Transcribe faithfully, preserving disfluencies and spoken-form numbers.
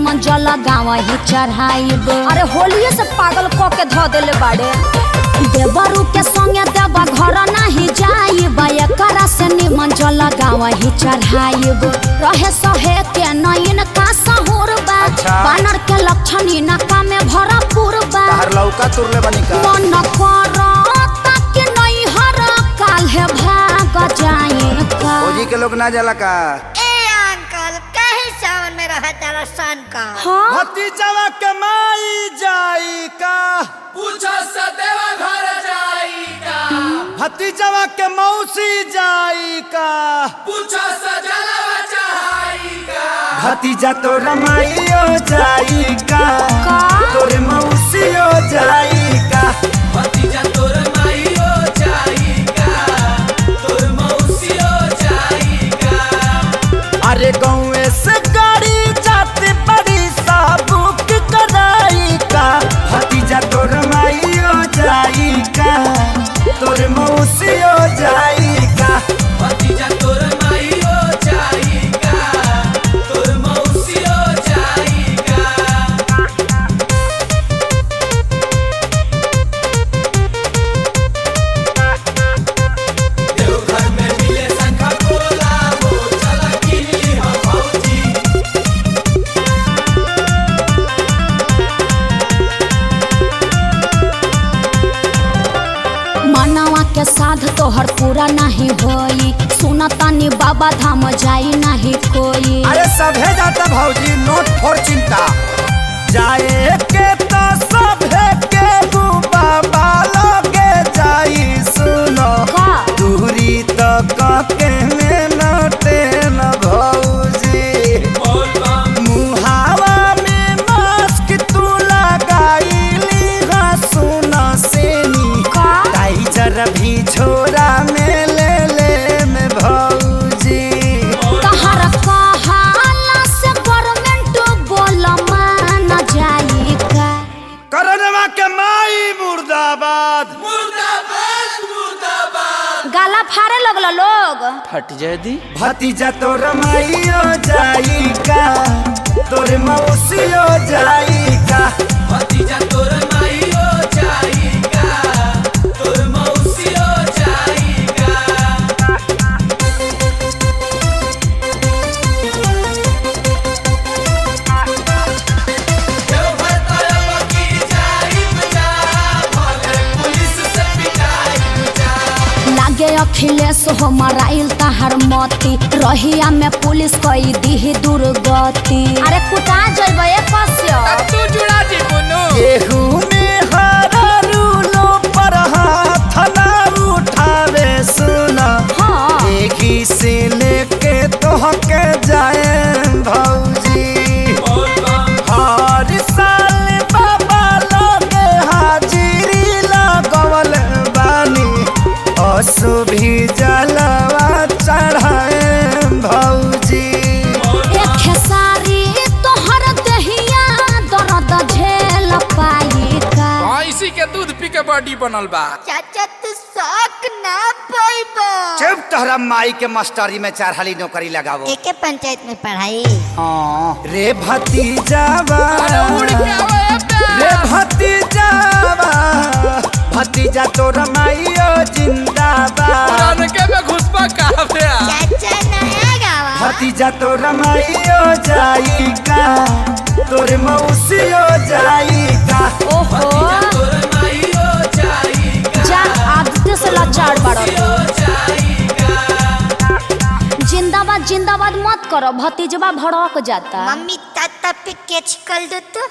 निमन जल गाँव ही चढ़ाइब। अरे होलिये से पागल क के ध देले बाड़े। देवरू के संगे देवा घर नहीं जाइब, एकरा से निमन जल गाँव ही चढ़ाइब। रहे सहे के नयन का सहूर बा, बानर के लक्षण इनका में भरपूर बा। तार लौका तुरले बनी का मन करता कि नहीं हर काल है भाग जाए का। फौजी के लोग ना जाला का। ए अंकल कहीं सावन में रहा तारा सन का। हाँ? भतीजवा के माई जाई का, पूछो सदेवा घर जाई का। भतीजवा के मौसी जाई का, पूछो सजलवा चढ़ाई का। भतीजा तो रमाइयो जाई का, का? तोरे मौसियो जाई का। भतीजा तोर माईयो जाई का, तोर मौसियो जाई का। अरे गाँव से गाड़ी जाते बड़ी साबुक कराई का, भतीजा तो रमाइयो जाई का, तोरे मौसियो जाई का। भतीजा तोर माईयो जाई का, तोर मौसियो जाई का। देवघर में मिले शंखा पोला हो, चला किनली हम भौजी। मनवा के साध तोहर पूरा नहीं होई, सुनतानी बाबा धाम जाई नहीं कोई। अरे सभे जाता भौजी, नोट फोर चिंता। जाए के तो सभे के बाबा लगे जाई, सुनो का? दूरी तो के में नटे न भौजी। बोल बम मुहावा में मास्क तू लगाईली हा, सुनो सेनी का? टाइजर भी छोरा में ले ले में भौजी। तहर कहाला से गवर्नमेंट बोल मान जाई का। करनवा के माई मुर्दाबाद। मुर्दाबाद मुर्दाबाद। गाला फाड़े लगल लोग। फट जाए दी। भतीजा तो रमाइयो जाई का, तोरे मौसियो जाई का। भतीजा तोर माईयो जाई का, तोर मौसियो जाई का। देवघर तरफ की जाई बजा, भले पुलिस से पिटाई बजा। लागे अखिलेश हो मराइल तहर मती, रहिया में पुलिस कई दी दुर्गति। अरे कुटा जइबे कस्य तू जुड़ा दी कोनो। केहू में हरा रूलो पर हाथ ना उठावे, सुना हाँ। एही से लेके तोहके जाए भौजी। बोल बम हर साल बाबा लगे हाजिरी लगवल बानी, असु भी जलवा चढ़ाए भौजी। एक खेसारी तोहर दहिया दर्द झेल पाई का। भैंसी के दूध पी के बॉडी बनल बा। चाचा तू शौक ना पाइबो। चुप, तोहरा माई के मास्टरी में चार हाली नौकरी लगावो। एके पंचायत में पढ़ाई। हाँ रे भतीजावा, उड़ के आवे रे भतीजावा, भतीजा तो रमाइयो जिंदाबाद। पुरान के में घुसपा काफे। चाचा नया गावा। भतीजा तो रमाइयो जाई का, तोरे मौसियो जाई का। ओहो तोर माईयो जाई का, जा आदत से लाचार बाड़ो। जाई का। जिंदाबाद जिंदाबाद मत करो, भतीजवा भड़क जाता। मम्मी ताता पे कैच कर दो तो।